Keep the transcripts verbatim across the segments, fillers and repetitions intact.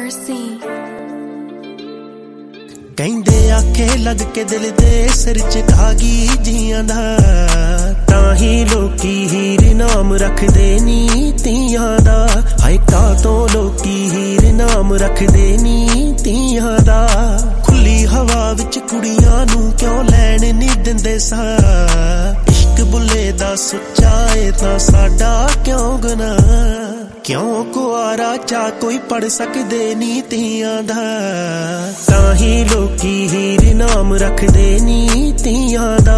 Mercy ਕਹਿੰਦੇ ਆਖੇ ਲੱਗ ਕੇ ਦਿਲ ਦੇ ਸਿਰ ਚ ਖਾਗੀ ਜੀਆਂ ਦਾ ਤਾਂ ਹੀ ਲੋਕੀ ਹੀਰ ਨਾਮ ਰੱਖਦੇ ਨੀ ਤੀਆਂ ਦਾ ਹਾਏ ਕਾ ਤੋਂ ਲੋਕੀ ਹੀਰ ਨਾਮ ਰੱਖਦੇ ਨੀ ਤੀਆਂ ਦਾ ਖੁੱਲੀ ਹਵਾ ਵਿੱਚ ਕੁੜੀਆਂ ਨੂੰ ਕਿਉਂ ਲੈਣ ਨੀ ਦਿੰਦੇ ਸਾ ਇਸ਼ਕ ਬੁੱਲੇ ਦਾ ਸੁੱਚਾ ਏ ਤਾਂ ਸਾਡਾ ਕਿਉਂ ਗੁਨਾਹ क्यों कुआरा चा कोई पढ़ सकदे नी तियां दा ताही लोकी हीर नाम रखदे नी तियां दा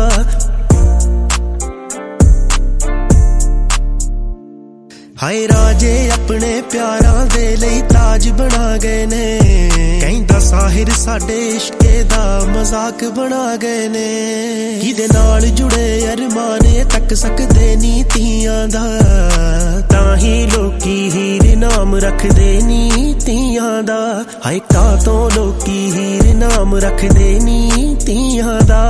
हाय राजे अपने प्यारां दे लई ताज बना गए ने कहंदा साहिर साडे इश्के दा मजाक बना गए ने किदे नाल जुड़े अरमाने तक सकदे नी तियां दा ताही लोकी हीर नाम रखदे नी तियां दा हाय का तो लोकी हीर नाम रखदे नी तियां दा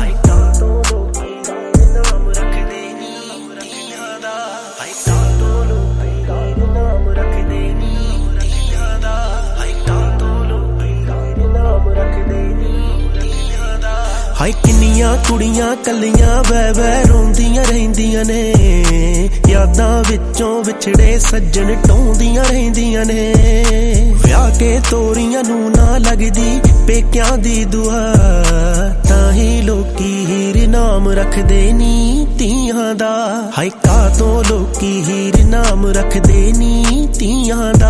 हाय किन्नियां कुड़ियां कलियां वै वै रोंदियां रहिंदियां ने यादां विचों विछड़े सज्जन टोंदियां रहिंदियां ने विआह के तोरियां नूं ना लगदी पेकियां दी दुआ ताही लोकी हीर नाम रखदे नी तियां दा हाय का तो लोकी हीर नाम रखदे नी तियां दा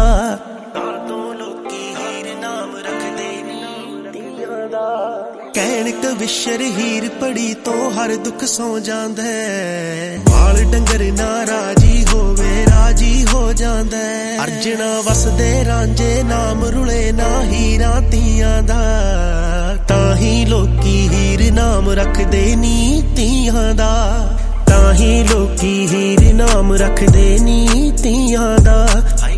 कहण कविशर हीर पड़ी तो हर दुख सौ जांदा बाल डंगर ना राजी होवे राजी हो जांदा अर्जना वसदे रांझे नाम रुले ना हीरा तियां दा ताही लोकी हीर नाम रखदे नी तियां दा ताही लोकी हीर नाम रखदे नी तियां दा।